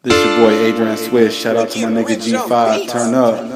This your boy Adrian Swish. Shout out to my nigga G5. Turn up. I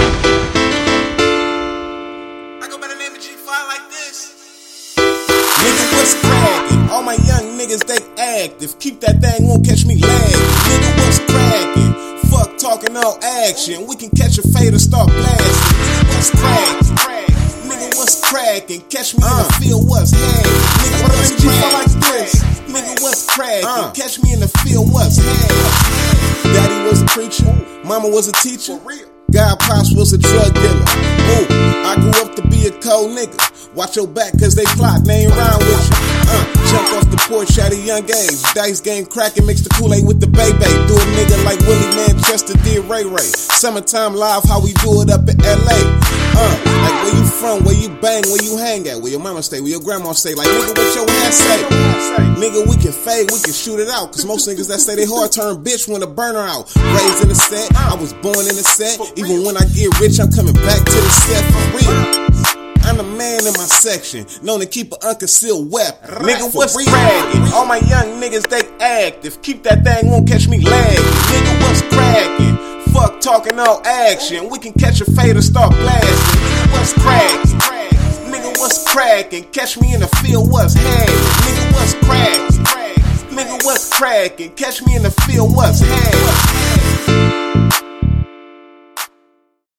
go by the name of G5 like this. Nigga, what's crackin'? All my young niggas, they active. Keep that thing, won't catch me lagging. Nigga, what's crackin'? Fuck talking all action. We can catch a fade or start blasting. Nigga, what's crackin'? Nigga, what's crackin'? Catch me in the field, what's happening? Nigga, what's crackin'? Nigga, what's crackin'? Catch me in the field, what's happening? Daddy was a preacher, mama was a teacher, God pops was a drug dealer. Ooh, I grew up to be a cold nigga. Watch your back cause they plot, they ain't round with you. Jumped off the porch at a young age. Dice game crackin', mix the Kool-Aid with the Bay-Bay. Do a nigga like Willie Manchester did Ray Ray. Summertime live, how we do it up in LA. Like where you from, where you bang, where you hang at, where your mama stay, where your grandma stay. Like nigga, what your ass say? Nigga, we can fade, we can shoot it out. Cause most niggas that say they hard turn bitch when the burner out. Raised in the set, I was born in the set. Even when I get rich, I'm coming back to the set for real. I'm the man in my section, known to keep an unconcealed weapon. Nigga, what's crackin'? All my young niggas, they active. Keep that thing, won't catch me lagging. Nigga, what's crackin'? Fuck talking all action. We can catch a fade or start blasting. Nigga, what's crackin'? Nigga, what's crackin'? Catch me in the field, what's happening? Nigga, what's crackin'? Nigga, what's crackin'? Catch me in the field, what's happening?